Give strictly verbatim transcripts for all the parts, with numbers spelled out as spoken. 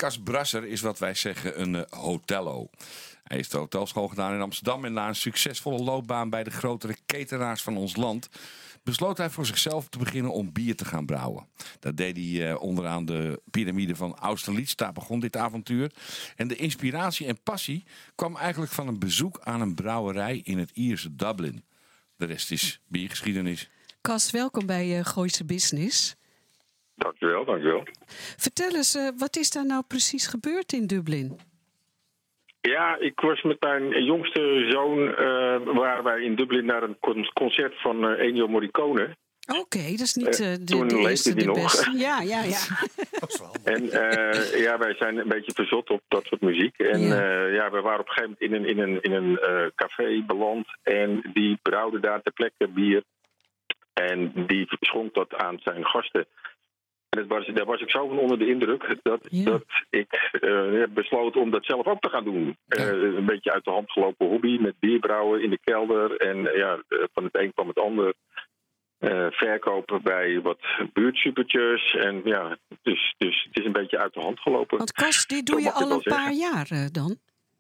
Cas Brasser is wat wij zeggen een uh, hotello. Hij heeft de hotelschool gedaan in Amsterdam en na een succesvolle loopbaan bij de grotere ketenaars van ons land besloot hij voor zichzelf te beginnen om bier te gaan brouwen. Dat deed hij uh, onderaan de piramide van Austerlitz. Daar begon dit avontuur. En de inspiratie en passie kwam eigenlijk van een bezoek aan een brouwerij in het Ierse Dublin. De rest is biergeschiedenis. Cas, welkom bij uh, Gooise Business. Dankjewel, dankjewel. Vertel eens, uh, wat is daar nou precies gebeurd in Dublin? Ja, ik was met mijn jongste zoon, uh, waren wij in Dublin naar een concert van uh, Ennio Morricone. Oké, okay, dat is niet uh, de, Toen de eerste, de nog. beste. Ja, ja, ja. En uh, ja, wij zijn een beetje verzot op dat soort muziek. En ja, uh, ja we waren op een gegeven moment in een, in een, in een uh, café beland. En die brouwde daar ter plekke bier. En die schonk dat aan zijn gasten. En dat was, daar was ik zo van onder de indruk dat, ja. dat ik uh, besloot om dat zelf ook te gaan doen. Ja. Uh, een beetje uit de hand gelopen hobby met bierbrouwen in de kelder. En uh, ja, van het een kwam het ander. Uh, verkopen bij wat buurtsupertjes. En ja, dus, dus het is een beetje uit de hand gelopen. Want Cas, dit doe je al een paar jaar uh, dan?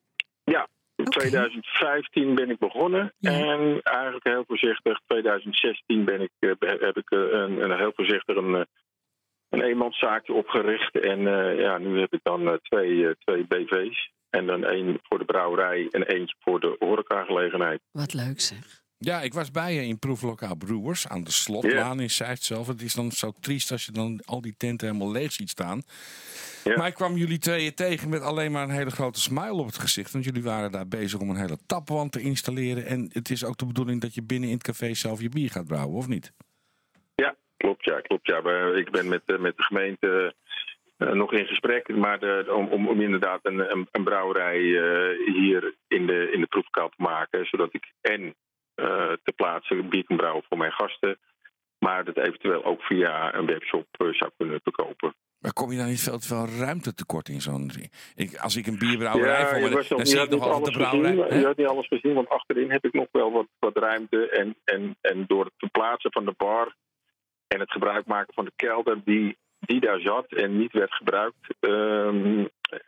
Ja, in okay. twintig vijftien ben ik begonnen. Ja. En eigenlijk heel voorzichtig, twintig zestien ben ik, uh, heb ik uh, een, een heel voorzichtig een, een eenmanszaakje opgericht. En uh, ja, nu heb ik dan uh, twee, uh, twee B V's. En dan één voor de brouwerij en eentje voor de horecagelegenheid. Wat leuk zeg. Ja, ik was bij je in Proeflokaal Brewers aan de Slotlaan yeah. in Zeist zelf. Het is dan zo triest als je dan al die tenten helemaal leeg ziet staan. Yeah. Maar ik kwam jullie tweeën tegen met alleen maar een hele grote smile op het gezicht. Want jullie waren daar bezig om een hele tapwand te installeren. En het is ook de bedoeling dat je binnen in het café zelf je bier gaat brouwen, of niet? Ja, klopt. Ja, klopt ja. Ik ben met, met de gemeente uh, nog in gesprek. Maar de, om, om, om inderdaad een, een, een brouwerij uh, hier in de, in de Proeflokaal te maken. Zodat ik en Uh, te plaatsen bier kan brouwen voor mijn gasten. Maar dat eventueel ook via een webshop uh, zou kunnen verkopen. Maar kom je dan niet veel te veel ruimte tekort in zo'n... Ik, als ik een bierbrouwerij ja, voor me... Dan, dan zie ik nog altijd de brouwerij. Gezien, je had niet alles gezien, want achterin heb ik nog wel wat, wat ruimte. En, en, en door het verplaatsen van de bar en het gebruik maken van de kelder die, die daar zat en niet werd gebruikt, Um,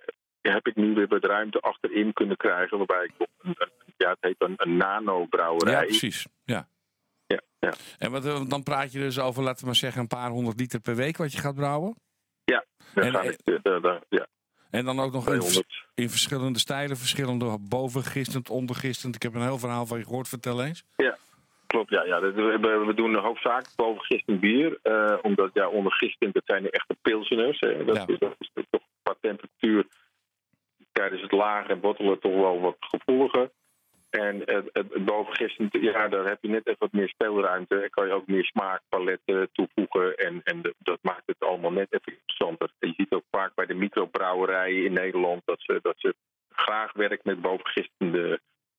heb ik nu weer wat ruimte achterin kunnen krijgen. Waarbij ik een, ja, het heet een, een nano-brouwerij. Ja, precies. Ja. Ja, ja. En wat, dan praat je dus over, laten we maar zeggen, een paar honderd liter per week wat je gaat brouwen? Ja, dan en, ga ik, uh, uh, uh, ja. En dan ook nog in, in verschillende stijlen, verschillende bovengistend, ondergistend. Ik heb een heel verhaal van je gehoord, vertel eens. Ja, klopt. Ja, ja. We, we doen hoofdzakelijk bovengistend bier. Uh, omdat ja, ondergistend, dat zijn de echte pilseners. Hè. Dat, ja. is, dat is toch qua temperatuur tijdens het lagere bottelen toch wel wat gevoeliger. En het, het, het bovengistend, ja, daar heb je net even wat meer speelruimte. En kan je ook meer smaakpaletten toevoegen. En, en de, dat maakt het allemaal net even interessanter. En je ziet ook vaak bij de microbrouwerijen in Nederland dat ze, dat ze graag werken met bovengistende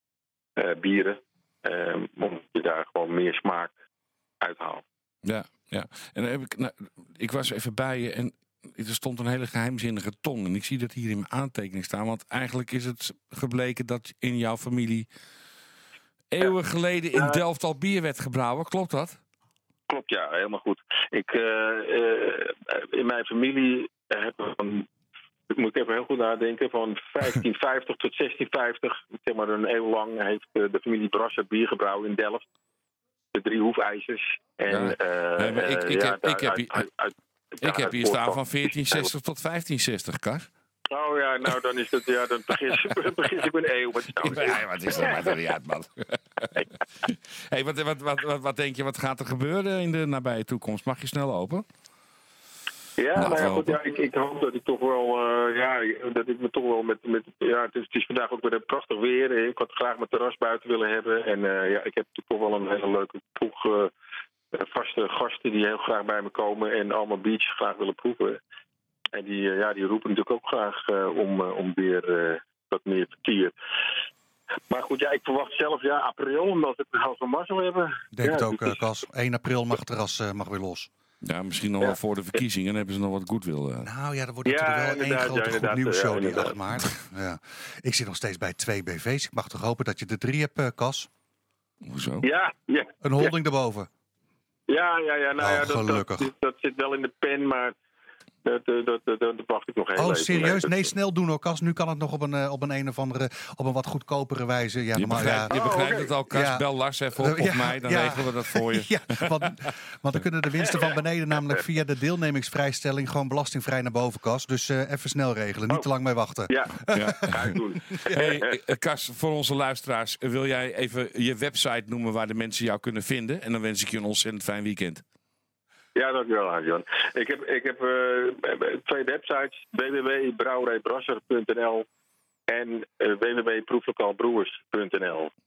uh, bieren. Um, omdat je daar gewoon meer smaak uithaalt. Ja, ja. En dan heb ik, nou, ik was even bij je en er stond een hele geheimzinnige ton. En ik zie dat hier in mijn aantekening staan. Want eigenlijk is het gebleken dat in jouw familie eeuwen geleden in Delft al bier werd gebrouwen. Klopt dat? Klopt, ja. Helemaal goed. Ik, uh, uh, in mijn familie hebben we, ik moet even heel goed nadenken, van vijftien vijftig tot zestien vijftig, zeg maar een eeuw lang, heeft de familie Brasser bier gebrouwen in Delft. De drie hoefijzers. En, ja. uh, nee, maar ik, ik, ja, heb, ik heb hier... Uit, uit, Ja, ik heb hier staan van veertien zestig tot vijftien zestig, Kar. Oh ja, nou dan is het, ja, dan begin, begin ik een eeuw. Wat, nou, ja, wat is dat materiaal, man? Hey, wat, wat, wat, wat, wat denk je, wat gaat er gebeuren in de nabije toekomst? Mag je snel open? Ja, nou ja, goed, ja ik, ik hoop dat ik toch wel, uh, ja, dat ik me toch wel met, met ja, het is, het is vandaag ook weer prachtig weer. Ik had graag mijn terras buiten willen hebben. En uh, ja, ik heb toch wel een hele leuke ploeg uh, vaste gasten die heel graag bij me komen en allemaal biertjes graag willen proeven. En die, uh, ja, die roepen natuurlijk ook graag uh, om, uh, om weer uh, wat meer vertier. Maar goed, ja, ik verwacht zelf ja, april, omdat we het half van mazzel hebben. Ik denk ja, het ook, dus, Cas. één april mag het terras uh, mag weer los. Ja, misschien nog ja. wel voor de verkiezingen. Dan hebben ze nog wat goodwill. Uh. Nou ja, dan wordt het ja, er wel één grote ja, goed nieuwsshow ja, die acht maart. Ja. Ik zit nog steeds bij twee B V's. Ik mag toch hopen dat je de drie hebt, uh, Cas? Hoezo? Ja, ja. Een holding ja. erboven. Ja, ja, ja. Nou, oh, ja dat, gelukkig. dat, dat zit wel in de pen, maar Dat, dat, dat, dat, dat wacht ik nog heel Oh, even. serieus? dat- Nee, snel doen hoor, Cas. Nu kan het nog op een, eh, op een, een of andere, op een wat goedkopere wijze. Ja, Je normaal, begrijpt, ja. je begrijpt Oh, oké. het al, Kas. Ja. Bel Lars even op Ja, of mij, dan ja. regelen we dat voor je. Ja, want, want dan kunnen de winsten van beneden namelijk via de deelnemingsvrijstelling gewoon belastingvrij naar boven, Cas. Dus eh, even snel regelen, niet Oh. te lang mee wachten. Ja, Ja. ga ik doen. Hey, eh, Kas, voor onze luisteraars, eh, wil jij even je website noemen waar de mensen jou kunnen vinden? En dan wens ik je een ontzettend fijn weekend. Ja, dankjewel, Arjan. Ik heb, ik heb uh, twee websites: w w w punt brouwerijbrasser punt n l en uh, w w w punt proeflokaalbroers punt n l.